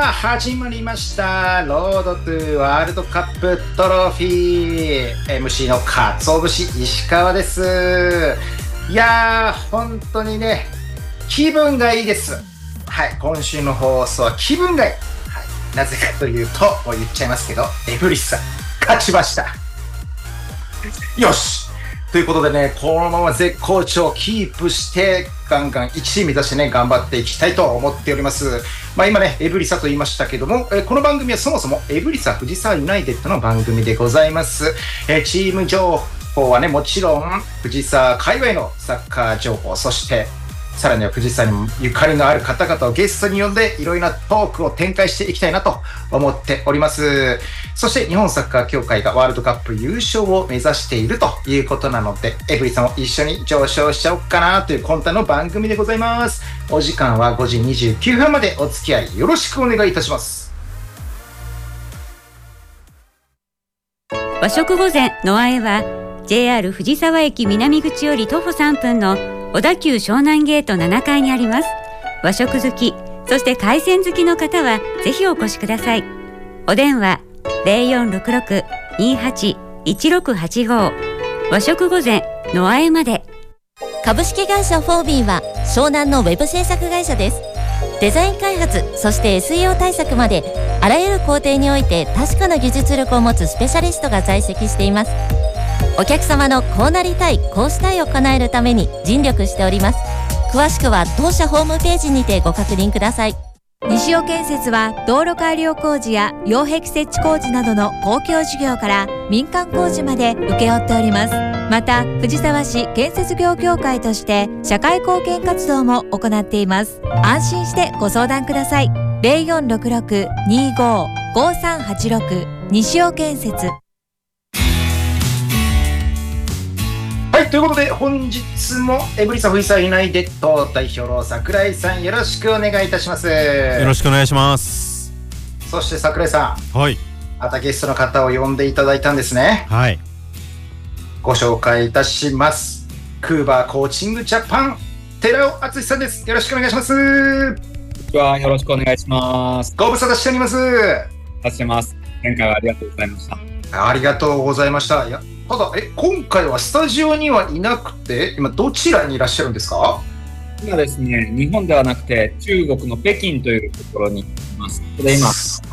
始まりましたロードトゥワールドカップトロフィー MC の鰹節石川です。いやー本当にね気分がいいです。はい、今週の放送は気分がいい、はい、なぜかというともう言っちゃいますけどエブリスさん勝ちました。よしということでね、このまま絶好調キープしてガンガン1位目指してね頑張っていきたいと思っております。今ねエブリサと言いましたけども、この番組はそもそもエブリサ藤沢ユナイテッドの番組でございます。チーム情報はねもちろん藤沢界隈のサッカー情報、そしてさらには藤沢にゆかりのある方々をゲストに呼んでいろいろなトークを展開していきたいなと思っております。そして日本サッカー協会がワールドカップ優勝を目指しているということなので、エブリさんも一緒に上昇しちゃおうかなという今回の番組でございます。お時間は5時29分までお付き合いよろしくお願いいたします。 和食御膳のあえは JR 藤沢駅南口より徒歩3分の小田急湘南ゲート7階にあります。和食好き、そして海鮮好きの方はぜひお越しください。お電話 0466-28-1685 和食御膳のあえまで。 株式会社フォービーは湘南のウェブ制作会社です。デザイン開発、そして SEO 対策まであらゆる工程において確かな技術力を持つスペシャリストが在籍しています。お客様のこうなりたい、こうしたいを叶えるために尽力しております。詳しくは当社ホームページにてご確認ください。 西尾建設は道路改良工事や擁壁設置工事などの公共事業から民間工事まで請け負っております。また藤沢市建設業協会として社会貢献活動も行っています。安心してご相談ください。0466-25-5386 西尾建設。 はい、ということで本日もエブリサ藤沢ユナイテッド代表の櫻井さんよろしくお願いいたします。 よろしくお願いします。 そして櫻井さん、はい、またゲストの方を呼んでいただいたんですね。 はい、 ご紹介いたします。クーバーコーチングジャパン寺尾敦さんです。よろしくお願いします。 よろしくお願いします。 ご無沙汰しております。 してます。前回はありがとうございました。 ありがとうございました。いやただ今回はスタジオにはいなくて今どちらにいらっしゃるんですか？ 今ですね、日本ではなくて中国の北京というところにいます。で今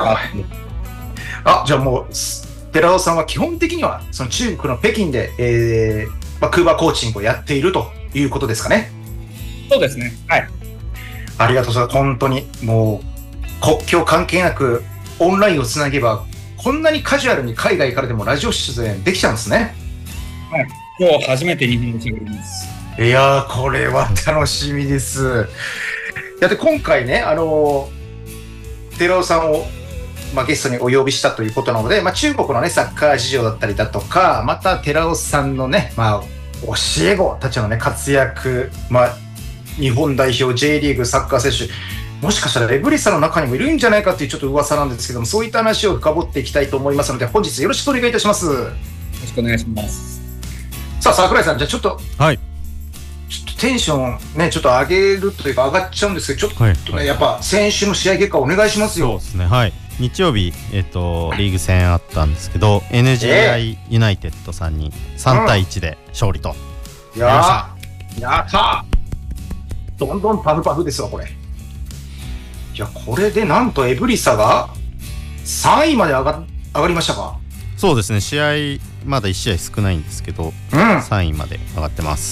じゃあもう寺尾さんは基本的にはその中国の北京で、クーバーコーチングをやっているということですかね？ そうですね、はい。 ありがとうございます。本当にもう国境関係なくオンラインをつなげばこんなにカジュアルに海外からでもラジオ出演できちゃうんですね。 はい、今日初めて日本語喋ります。 いやーこれは楽しみです。で今回ね寺尾さんを、ゲストにお呼びしたということなので、中国のねサッカー事情だったりだとか、また寺尾さんのね、教え子たちのね活躍、日本代表 J リーグサッカー選手もしかしたらエブリサの中にもいるんじゃないかっていうちょっと噂なんですけども、そういった話を深掘っていきたいと思いますので本日よろしくお願いいたします。よろしくお願いします。 さあ櫻井さん、じゃあちょっとテンションねちょっと上げるというか上がっちゃうんですけど、ちょっとね、やっぱ先週の試合結果お願いしますよ。 そうですね、はい、日曜日、リーグ戦あったんですけど NGI ユナイテッドさんに3対1で勝利と、 やったどんどんパフパフですわこれ。いやこれでなんとエブリサが3位まで上がりましたか？ そうですね、試合まだ1試合少ないんですけど、3位まで上がってます。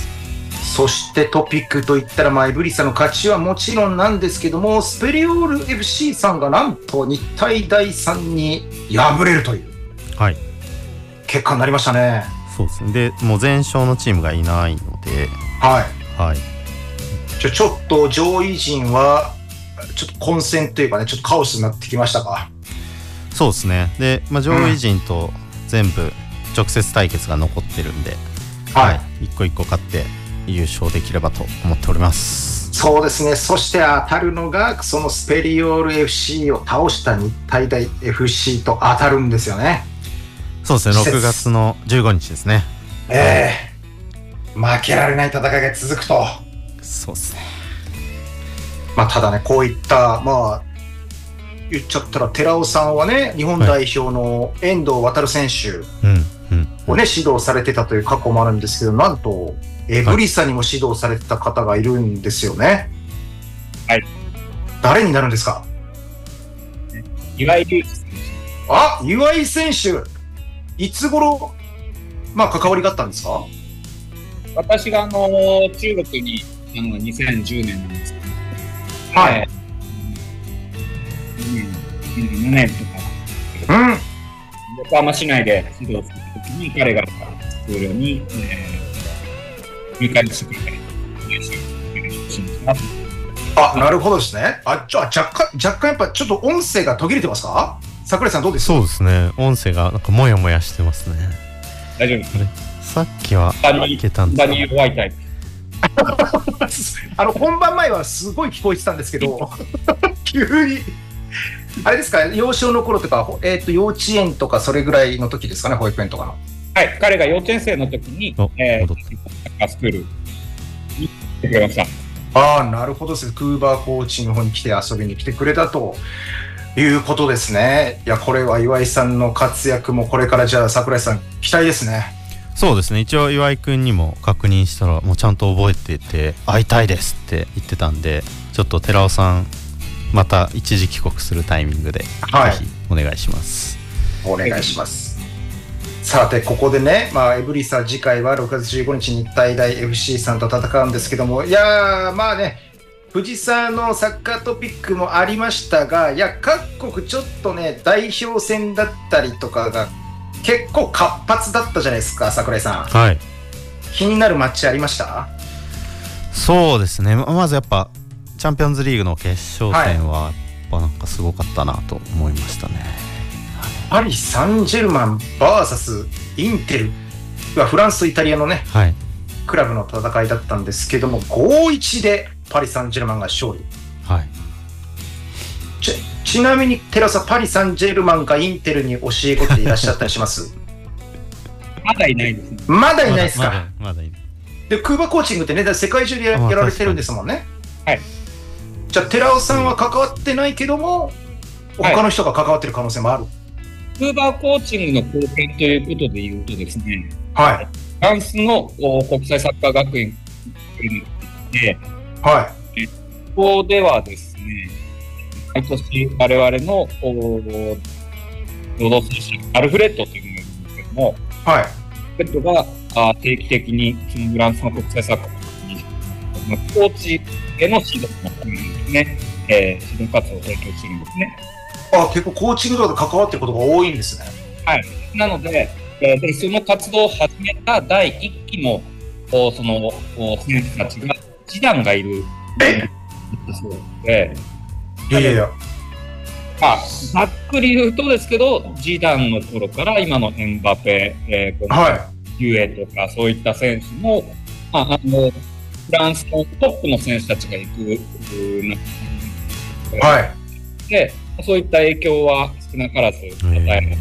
そしてトピックといったら、エブリサの勝ちはもちろんなんですけども、スペリオール FC さんがなんと日体大さんに敗れるという、結果になりましたね。 そうですね、でもう全勝のチームがいないので、 ちょっと上位陣はちょっと混戦というかね、ちょっとカオスになってきましたか？ そうですね。で、上位陣と全部直接対決が残ってるんで、一個一個勝って優勝できればと思っております。 そうですね。そして当たるのがそのスペリオール FC を倒した日体大 FC と当たるんですよね。 そうですね、6月の15日ですね。 負けられない戦いが続くと。 そうですね。 ただね、こういった言っちゃったら寺尾さんはね、日本代表の遠藤航選手をね、指導されてたという過去もあるんですけど、なんとエブリサにも指導されてた方がいるんですよね。 はい。 誰になるんですか？ 岩井選手。 あ、岩井選手。いつ頃、まあ関わりがあったんですか？ 私が中国に2010年なんですけど、はい。7年とか、横浜市内で指導するときに彼がスクールに、入会してくれたりしました。 あ、なるほどですね。若干やっぱちょっと音声が途切れてますか？桜井さんどうですか？ そうですね。音声がなんかもやもやしてますね。 大丈夫です。 さっきはいけたんですけど。弱いタイプ。 本番前はすごい聞こえてたんですけど、急に。あれですか、幼少の頃とか、幼稚園とかそれぐらいの時ですかね、保育園とかの。 はい、彼が幼稚園生の時に、サッカースクールに来てくれました。 ああ、なるほどですね。クーバーコーチの方に来て遊びに来てくれたということですね。いや、これは岩井さんの活躍もこれからじゃあ桜井さん期待ですね。 そうですね。一応岩井くんにも確認したら、もうちゃんと覚えてて会いたいですって言ってたんで、ちょっと寺尾さんまた一時帰国するタイミングで、ぜひお願いします。 お願いします。さてここでね、エブリサ次回は6月15日日体大 FC さんと戦うんですけども、いやまあね、藤沢のサッカートピックもありましたが、いや各国ちょっとね代表戦だったりとかが結構活発だったじゃないですか、桜井さん。 はい。 気になるマッチありました？ そうですね。まずやっぱチャンピオンズリーグの決勝戦はやっぱなんかすごかったなと思いましたね。 パリ・サンジェルマン VS インテルはフランスとイタリアのね、クラブの戦いだったんですけども、5-1でパリ・サンジェルマンが勝利。 はい。 ちなみに寺尾さん、パリ・サンジェルマンがインテルに教え子っていらっしゃったりします？ まだいないですね。 まだいないですか？ まだいない。 で、クーバーコーチングってね、世界中でやられてるんですもんね。 はい。 じゃあ寺尾さんは関わってないけども、他の人が関わってる可能性もある。 クーバーコーチングの貢献ということで言うとですね、 はい。 フランスの国際サッカー学院で、 はい。 ここではですね、毎年我々の労働選手、アルフレッドというのがいるんですけども、 はい。 アルフレッドが定期的にそのフランスの国際サッカーのコーチへの指導のためにですね、指導活動を提供しているんですね。 結構コーチングとかで関わっていることが多いんですね。 はい。なので、その活動を始めた第1期のその選手たちが示談がいるそうで、 いや。 ざっくり言うとですけど、ジダンの頃から今のエンバペ、ユエとかそういった選手も、フランスのトップの選手たちが行くで、そういった影響は少なからず与えられる。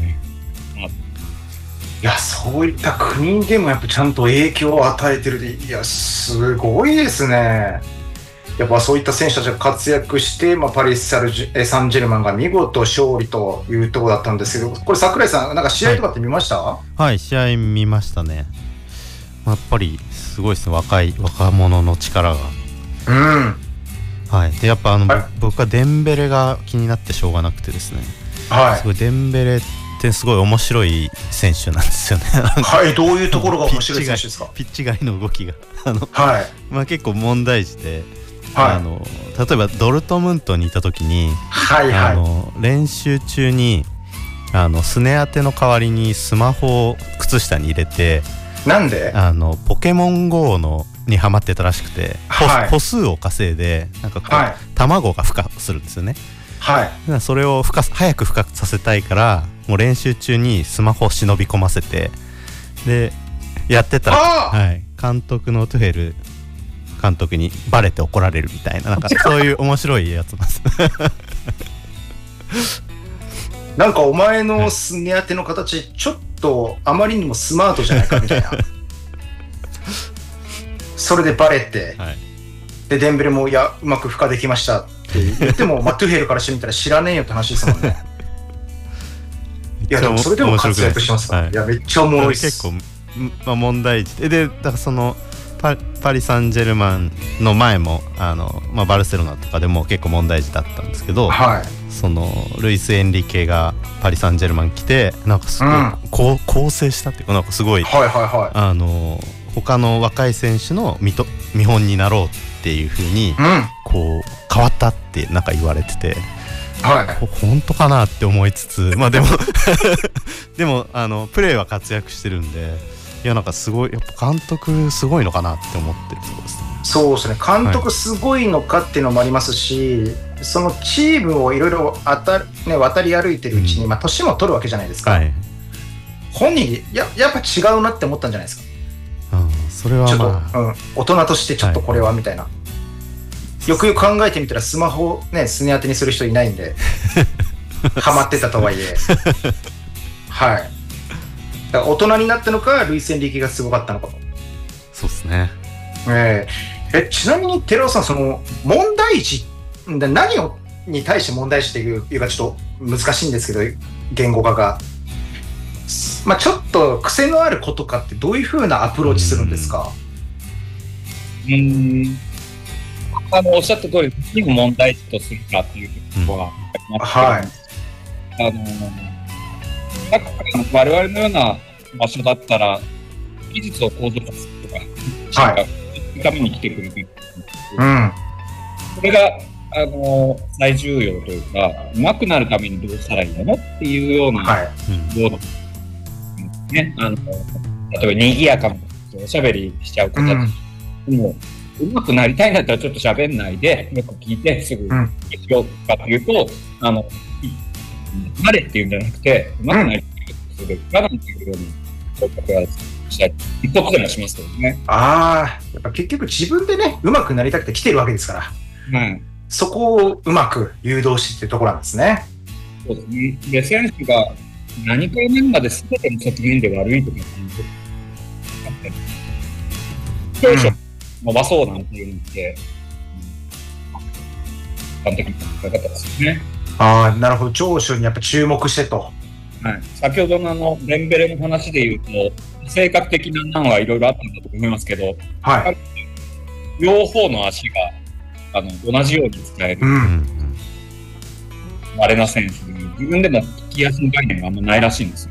いや、そういった国でもやっぱちゃんと影響を与えてるで、いや、すごいですね。やっぱそういった選手たちが活躍して、パリ・サンジェルマンが見事勝利というところだったんですけど、これ桜井さん、なんか試合とかって見ました？ はい、試合見ましたね。やっぱりすごいですね、若者の力が。はい。でやっぱ僕はデンベレが気になってしょうがなくてですね。はい。すごいデンベレってすごい面白い選手なんですよね。 はい。どういうところが面白い選手ですか？ ピッチ外の動きがはい。 結構問題児で。 はい、 例えばドルトムントにいた時に、練習中にすね当ての代わりにスマホを靴下に入れて、 なんでポケモン GO にハマってたらしくて、歩数を稼いでなんか卵が孵化するんですよね。 はい。 それを早く孵化させたいから、もう練習中にスマホを忍び込ませて、でやってたら、はい、監督のトゥヘル監督にバレて怒られるみたいな、なんかそういう面白いやつなんですなんかお前のすね当ての形ちょっとあまりにもスマートじゃないかみたいなそれでバレて、 でデンベレもいやうまく付加できましたって言ってもトゥヘルからしてみたら知らねえよって話ですもんね。いやでもそれでも活躍してますから、いやめっちゃおもろいっす。 結構、問題児でだからそのパリ・サンジェルマンの前もバルセロナとかでも結構問題児だったんですけど、そのルイス・エンリケがパリ・サンジェルマン来てなんかすごい、構成したっていうかなんかすごい、他の若い選手の見本になろうっていう風に、こう変わったってなんか言われてて、本当かなって思いつつ、でもでもプレーは活躍してるんで、いやなんかすごいやっぱ監督すごいのかなって思ってるところですね。 そうですね、監督すごいのかっていうのもありますし、そのチームをいろいろ渡り歩いてるうちに、年も取るわけじゃないですか、本人やっぱ違うなって思ったんじゃないですか。 それはちょっと、大人としてちょっとこれはみたいな、よくよく考えてみたらスマホねすね当てにする人いないんでハマってたとはいえだから大人になったのかルイス・エンリケがすごかったのかと。 そうですね。 ちなみに寺尾さん、その問題児何に対して問題児っていうかちょっと難しいんですけど言語化が、ちょっと癖のある子とかってどういう風なアプローチするんですか？ おっしゃった通り何を問題児とするかっていうところがありますけど、我々のような場所だったら技術を向上させるとか、そういうために来てくれる、それが最重要というか、上手くなるためにどうしたらいいのっていうような、例えば賑やかなおしゃべりしちゃう子たち、もう上手くなりたいんだったらちょっと喋んないでよく聞いてすぐしようかというと、慣れっていうんじゃなくて上手くなりたいするかなんていうように声かけはしたり一歩くらいしますけどね。 やっぱ結局自分でね上手くなりたくて来てるわけですから、そこをうまく誘導してっていうところなんですね。 そうですね。で選手が何か面まで全ての責任で悪いとかあったり、長所伸ばそうなんていうのって一般的な考え方ですよね。 なるほど、長所にやっぱ注目してと。 先ほどのデンベレの話でいうと性格的な難はいろいろあったんだと思いますけど、両方の足が同じように使える稀な選手で、自分でも利き足の概念があんまないらしいんですよ。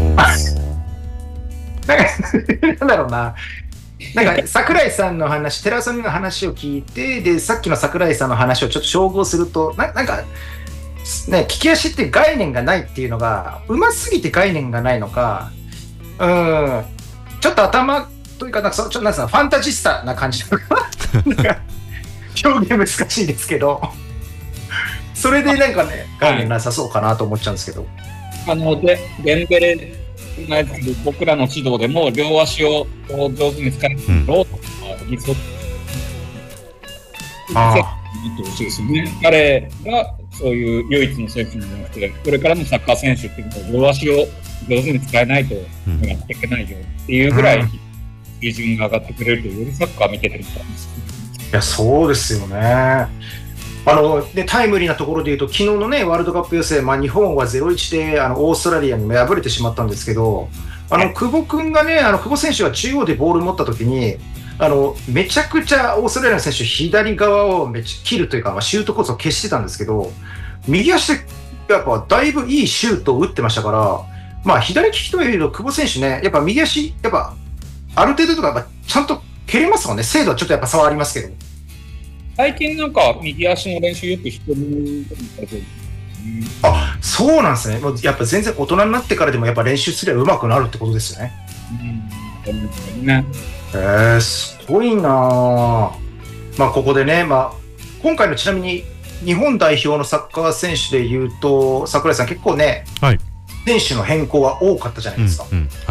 なんだろうな、なんか櫻井さんの話、寺尾さんの話を聞いて、でさっきの櫻井さんの話をちょっと照合すると、なんかね、利き足って概念がないっていうのがうますぎて概念がないのか、ちょっと頭というか、なんかちょっとなんかファンタジスタな感じとか表現難しいですけど、それでなんかね概念なさそうかなと思っちゃうんですけど、 デンベレのやつ、僕らの指導でも両足を上手に使えるローとか理想ってほしいですよね。彼がそういう唯一の選手じゃなくて、これからのサッカー選手っていうのは両足を上手に使えないとやっていけないよっていうぐらい水準が上がってくれると、よりサッカー見ててると思うんです。 いやそうですよね。でタイムリーなところでいうと、昨日のねワールドカップ予選、日本は 0-1 でオーストラリアに敗れてしまったんですけど、久保君がね、久保選手が中央でボール持った時にめちゃくちゃオーストラリアの選手左側をめっちゃ切るというか、シュートコースを消してたんですけど、右足でやっぱだいぶいいシュートを打ってましたから、左利きというと久保選手ね、やっぱ右足やっぱある程度とかやっぱちゃんと蹴れますもんね。精度はちょっとやっぱ差はありますけど、 最近なんか右足の練習よくしてる。 そうなんですね。もうやっぱ全然大人になってからでもやっぱ練習すれば上手くなるってことですよね。すごいなぁ。ここでね、今回のちなみに日本代表のサッカー選手でいうと、櫻井さん結構ね、選手の変更は多かったじゃないですか。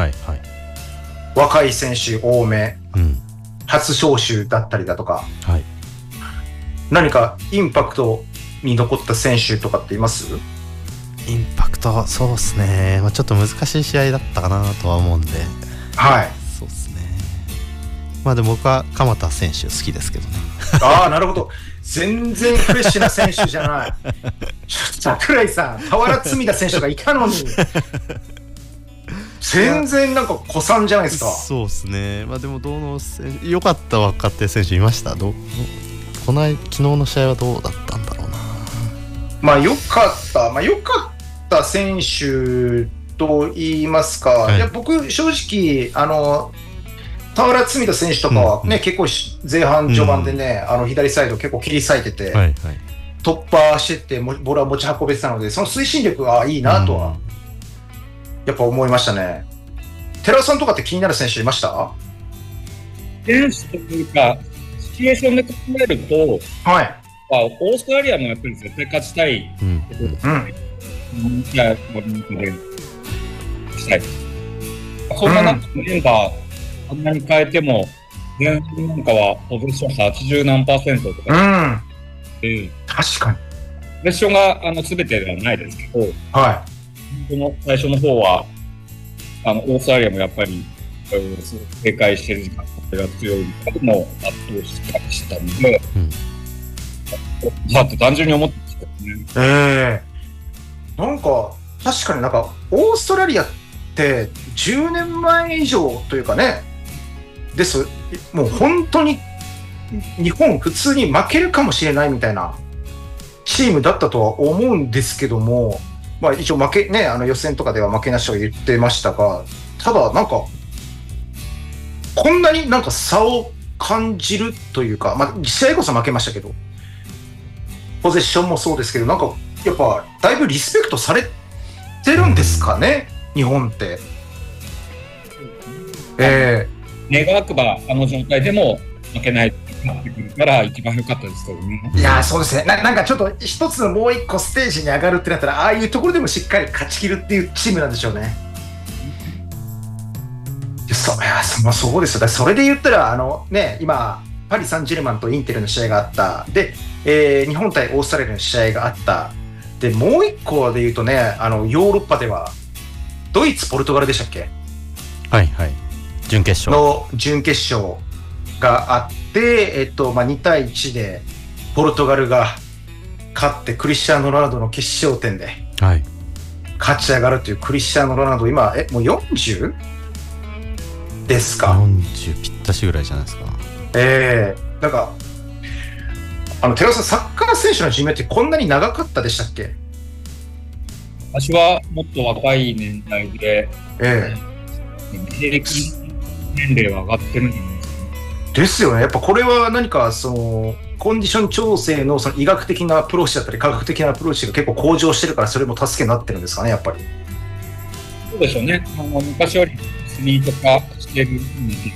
若い選手多め、初招集だったりだとか、何かインパクトに残った選手とかっています？ インパクト、そうですね、ちょっと難しい試合だったかなとは思うんで、そうですね。 まあでも僕は鎌田選手好きですけどね。 ああ、なるほど。全然フレッシュな選手じゃない。櫻井さん、俵積田選手がいたのに。全然なんか古参じゃないですか。 そうですね。まあでもどの選手、良かった若手選手いました？昨日の試合はどうだったんだろうな。 まあ良かった選手と言いますか、はい、いや僕正直俵積田選手とかはね、結構前半序盤でね、左サイド結構切り裂いてて、はいはい、突破しててボールは持ち運べてたので、その推進力がいいなとはやっぱ思いましたね。寺尾さんとかって気になる選手いました？ 選手というかシチュエーションで考えると、はい、オーストラリアもやっぱり絶対勝ちたいところですね。じゃあしたい。そんな中メンバーあんなに変えても前半なんかはポゼッション80何%とか、 確かにポゼッションが全てではないですけど、はい、この最初の方はオーストラリアもやっぱり警戒してる時間が強いのも圧倒したので、って単純に思ってましたね。 なんか確かになんかオーストラリアって10年前以上というかね、もう本当に日本普通に負けるかもしれないみたいなチームだったとは思うんですけども、まあ一応負けね、予選とかでは負けなしと言ってましたが、ただなんかこんなになんか差を感じるというか、まあ試合こそ負けましたけど、ポゼッションもそうですけど、なんかやっぱだいぶリスペクトされてるんですかね、日本って。 願わくば状態でも負けないってなってくるから一番良かったですけどね。 いやそうですね。なんかちょっと一つのもう一個ステージに上がるってなったら、ああいうところでもしっかり勝ち切るっていうチームなんでしょうね。そうですよ。それで言ったら今パリ・サンジェルマンとインテルの試合があった。で、日本対オーストラリアの試合があった。でもう一個で言うとね、ヨーロッパではドイツ・ポルトガルでしたっけ？ はいはい。準決勝があって、2対1でポルトガルが勝って、クリスチャーノ・ロナウドの決勝点で勝ち上がるというクリスチャーノ・ロナウド、今もう 40？ ですか ？40ぴったしぐらいじゃないですか。 なんか寺尾さん、サッカー選手の寿命ってこんなに長かったでしたっけ？ 私はもっと若い年代で、平均年齢は上がってるんじゃないですかね。 ですよね。やっぱこれは何かコンディション調整の医学的なアプローチだったり科学的なアプローチが結構向上してるから、それも助けになってるんですかね、やっぱり。 そうでしょうね。昔よりアスリート化してるんで。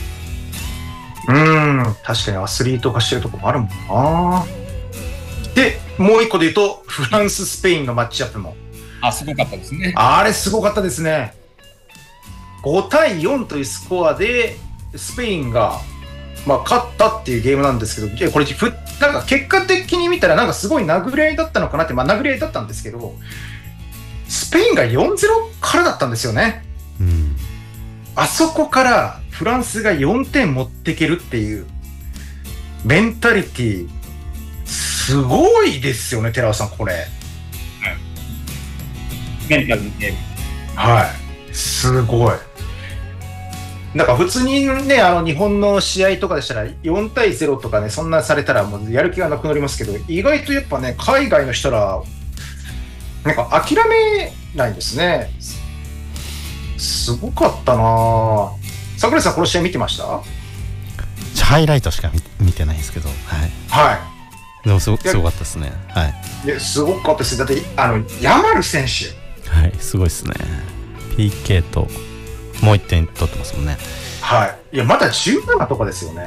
確かにアスリート化してるところもあるもんな。でもう一個で言うとフランス・スペインのマッチアップもすごかったですね。 あれすごかったですね。5対4というスコアでスペインが、勝ったっていうゲームなんですけど、これなんか結果的に見たらなんかすごい殴り合いだったのかなって、殴り合いだったんですけど、スペインが 4-0 からだったんですよね。あそこからフランスが4点持っていけるっていうメンタリティすごいですよね、寺尾さん、これ。 メンタルのゲーム。 はい、すごい。なんか普通にね、日本の試合とかでしたら4対0とかね、そんなされたらもうやる気がなくなりますけど、意外とやっぱね、海外の人らなんか諦めないんですね。すごかったな。櫻井さん、この試合見てました？ ハイライトしか 見てないんですけど、はい、でもすごかったですね。 すごかったです。だってヤマル選手、 すごいですね。 PK ともう1点取ってますもんね。 いやまだ17とかですよね。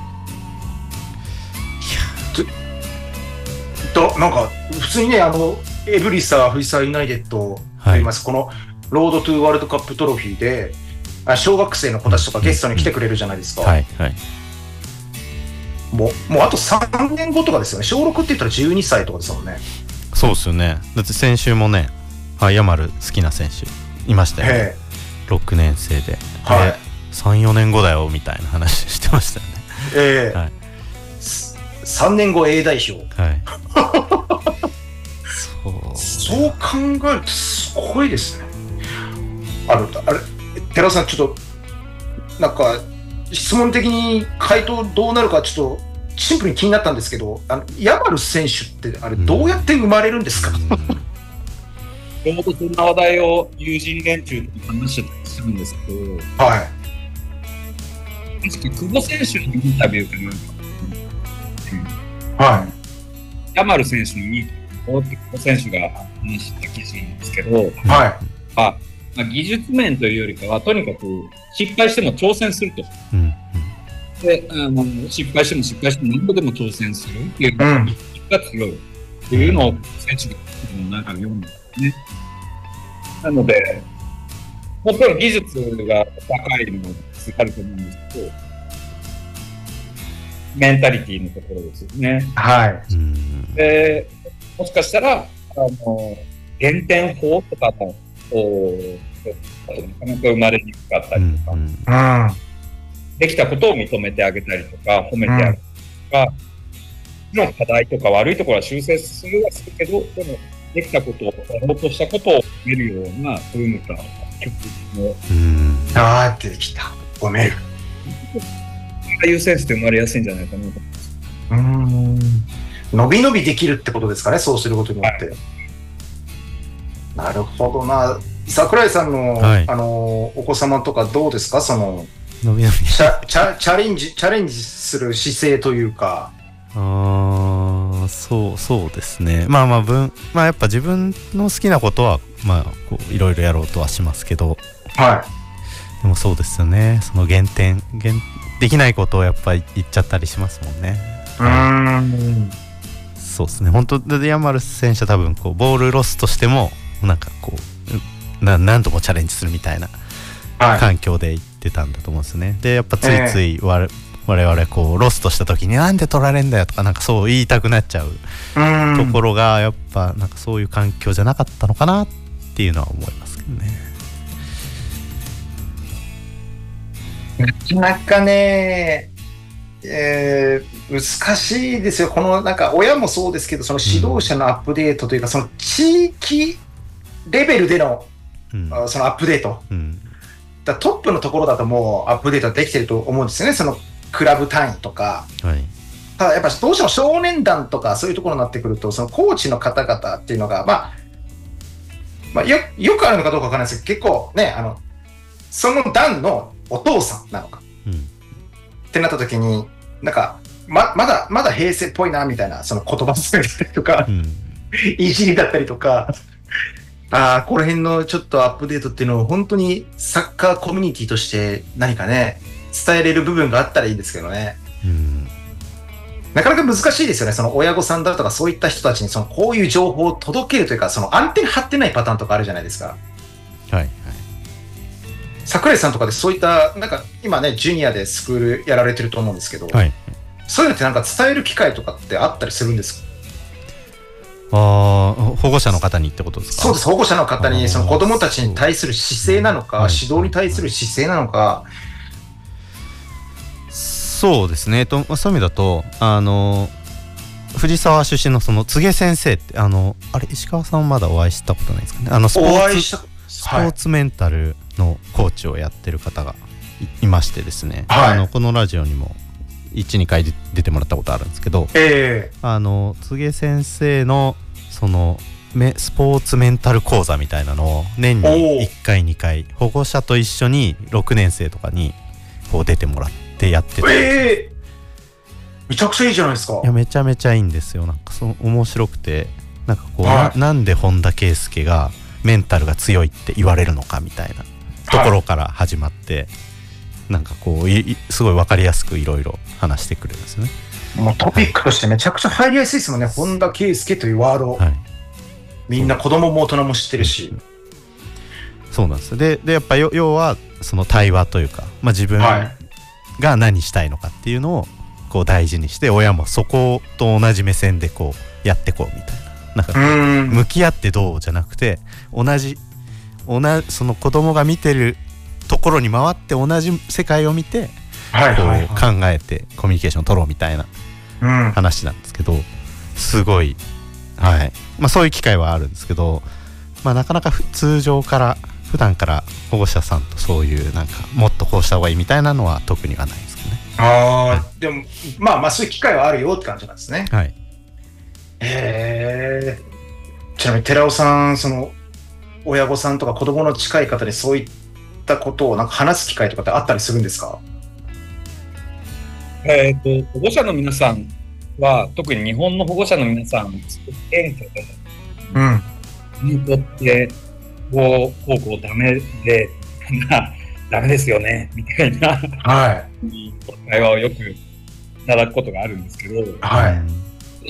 なんか普通にね、エブリサ藤沢ユナイテッドといいます、このロードトゥーワールドカップトロフィーで小学生の子たちとかゲストに来てくれるじゃないですか。もうあと3年後とかですよね。小6って言ったら12歳とかですもんね。 そうですよね。だって先週もね、ヤマル好きな選手いましたよね。6年生で、 3、4年後だよみたいな話してましたよね。はい、 3年後 A 代表。 はい。 そう考えるとすごいですね。あれ、寺尾さん、ちょっとなんか質問的に回答どうなるかちょっとシンプルに気になったんですけど、ヤマル選手ってあれどうやって生まれるんですか？ ちょうどそんな話題を友人連中と話してたりするんですけど、 はい。 確か久保選手のインタビューかなんか、 はい。 ヤマル選手のインタビュー久保選手が話した記事なんですけど、 はい。 技術面というよりかはとにかく失敗しても挑戦すると。で失敗しても何度でも挑戦するっていうのが強いっていうのを選手の中で読んだんですね。なので、もちろん技術が高いのもあると思うんですけど、メンタリティのところですよね。 はい。 で、もしかしたら減点法とかのなかなか生まれにくかったりとか。できたことを認めてあげたりとか、褒めてあげたりとか、もちろん課題とか悪いところは修正するはするけど、でも、できたことを、やろうとしたことを褒めるような、そういうのが、曲も。 出てきた。褒める。 ああいうセンスで生まれやすいんじゃないかなと思います。 伸び伸びできるってことですかね、そうすることによって。はい、なるほどな。櫻井さんの、はい、お子様とかどうですか、その、 伸び伸びチャレンジする姿勢というか。 そうですね。まあやっぱ自分の好きなことはこういろいろやろうとはしますけど、 はい。 でもそうですよね。そのできないことをやっぱり言っちゃったりしますもんね。そうですね。本当でヤマル選手は多分こうボールロスとしてもなんかこう何度もチャレンジするみたいな環境で言ってたんだと思うんですね。でやっぱついつい我々こうロストした時になんで取られんだよとかなんかそう言いたくなっちゃうところがやっぱなんかそういう環境じゃなかったのかなっていうのは思いますけどね。 なかなかね、難しいですよ。このなんか親もそうですけど、その指導者のアップデートというか、その地域レベルでの、そのアップデート、だトップのところだともうアップデートできてると思うんですよね。そのクラブ単位とか、はい、ただやっぱどうしても少年団とかそういうところになってくると、そのコーチの方々っていうのがよくあるのかどうかわからないですけど、結構ねその団のお父さんなのか、ってなった時になんかまだ平成っぽいなみたいなその言葉遣いだったりとか、いじりだったりとか、この辺のちょっとアップデートっていうのを本当にサッカーコミュニティとして何かね伝えれる部分があったらいいんですけどね。なかなか難しいですよね。その親御さんだとかそういった人たちにそのこういう情報を届けるというか、そのアンテナ張ってないパターンとかあるじゃないですか。はい。櫻井さんとかでそういったなんか今ねジュニアでスクールやられてると思うんですけど、はい、そういうのってなんか伝える機会とかってあったりするんですか？ 保護者の方にってことですか？ そうです。保護者の方にその子どもたちに対する姿勢なのか、指導に対する姿勢なのか。 そうですね。そういう意味だと藤沢出身のその柘植先生って石川さんはまだお会いしたことないですかね。スポーツメンタルのコーチをやってる方が いましてですね、はい、このラジオにも 1,2 回出てもらったことあるんですけど、柘植先生のそのスポーツメンタル講座みたいなのを年に1回2回保護者と一緒に6年生とかにこう出てもらってやってて、 めちゃくちゃいいじゃないですか。 いやめちゃめちゃいいんですよ。なんか面白くて、なんかこう、なんで本田圭佑がメンタルが強いって言われるのかみたいなところから始まって、なんかこうすごい分かりやすくいろいろ話してくれるんですね。 もうトピックとしてめちゃくちゃ入りやすいですもんね、本田圭佑というワード、みんな子供も大人も知ってるし。 そうなんです。でやっぱ要はその対話というか、自分が何したいのかっていうのをこう大事にして、親もそこと同じ目線でこうやってこうみたいな、なんか向き合ってどうじゃなくて、その子供が見てるところに回って同じ世界を見て、 はいはいはい、 こう考えてコミュニケーションを取ろうみたいな話なんですけど、すごい、はい、まあ、そういう機会はあるんですけど、まあ、なかなか通常から普段から保護者さんとそういうなんかもっとこうした方がいいみたいなのは特にはないですけどね。 ああ、でもまあまあそういう機会はあるよって感じなんですね。 はい。 ちなみに寺尾さん、その親御さんとか子供の近い方でそういったことをなんか話す機会とかってあったりするんですか？ 保護者の皆さんは、特に日本の保護者の皆さん、すごく謙虚で、にとってこうダメでダメですよねみたいな、 はい、 会話をよくいただくことがあるんですけど、 はい、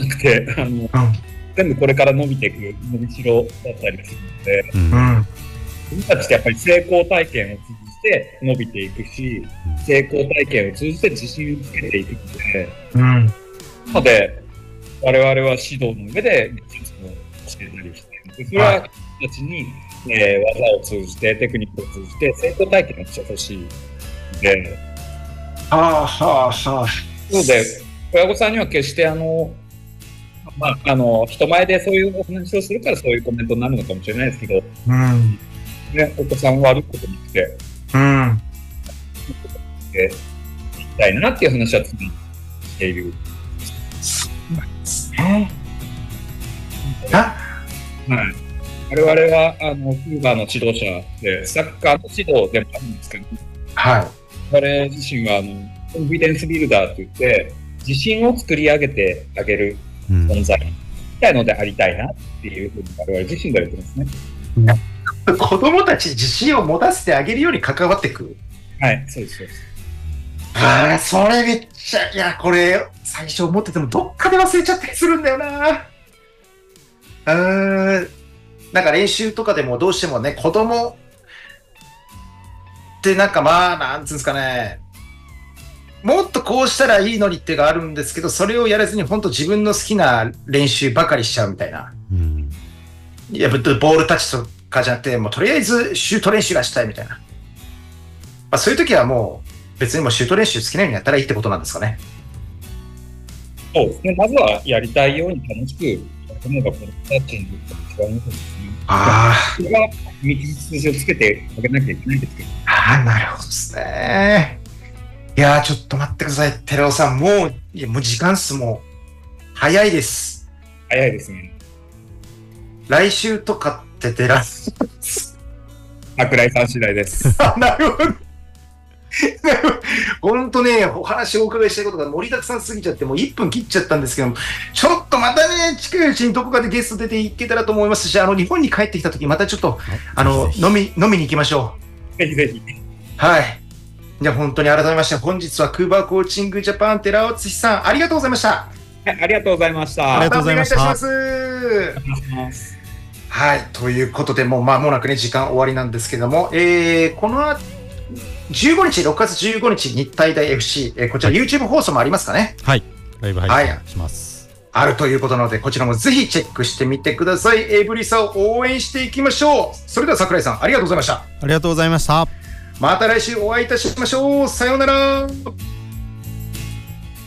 なくて全部これから伸びていく伸びしろだったりするので、自分たちってやっぱり成功体験を通じて伸びていくし、成功体験を通じて自信をつけていくので、なので我々は指導の上で技術を教えたりして、それは人たちに、技を通じてテクニックを通じて成功体験をしてほしいので、なので親御さんには決して人前でそういうお話をするからそういうコメントになるのかもしれないですけど、ね、お子さんは悪いことなくて、いきたいなっていう話は常にしている。 そうなんですね。 はい。我々はキューバの指導者でサッカーの指導でもあるんですけど、 はい。 我々自身はコンフィデンスビルダーといって自信を作り上げてあげる存在みたいのでありたいなっていうふうに我々自身が言ってますね。 子供たちに自信を持たせてあげるように関わっていく。 はい、そうですそうです。 ああ、それめっちゃ、いや、これ最初思っててもどっかで忘れちゃったりするんだよな。なんか練習とかでもどうしてもね、子供ってなんかまあ、なんつうんですかね、もっとこうしたらいいのにってがあるんですけど、それをやらずに本当自分の好きな練習ばかりしちゃうみたいな。いや、ボールタッチとかじゃなくて、もうとりあえずシュート練習がしたいみたいな。まあ、そういう時はもう別にもうシュート練習好きなようにやったらいいってことなんですかね。 そうですね。まずはやりたいように楽しくやるのがボールタッチに一番いいですね。それは道筋をつけてあげなきゃいけないですけど。 なるほどですね。いやー、ちょっと待ってください。寺尾さん、もう時間数も早いです。 早いですね。 来週とかって出らす桜井さん次第です。 なるほど。本当ね、お話をお伺いしたいことが盛りだくさんすぎちゃって、もう1分切っちゃったんですけども、ちょっとまたね、近いうちにどこかでゲスト出ていけたらと思いますし、日本に帰ってきたとき、またちょっと、飲みに行きましょう。ぜひぜひ。 はい。じゃあ本当に改めまして、本日はクーバーコーチングジャパン寺尾敦さん、ありがとうございました。 ありがとうございました。 ありがとうございました。 またお願いいたします。はい。ということで、もう間もなくね、時間終わりなんですけども、この15日、6月15日、日体大 FC、こちら YouTube 放送もありますかね。 はい。ライブ配信します。 あるということなので、こちらもぜひチェックしてみてください。エブリサを応援していきましょう。それでは櫻井さん、ありがとうございました。 ありがとうございました。 また来週お会いいたしましょう。さようなら。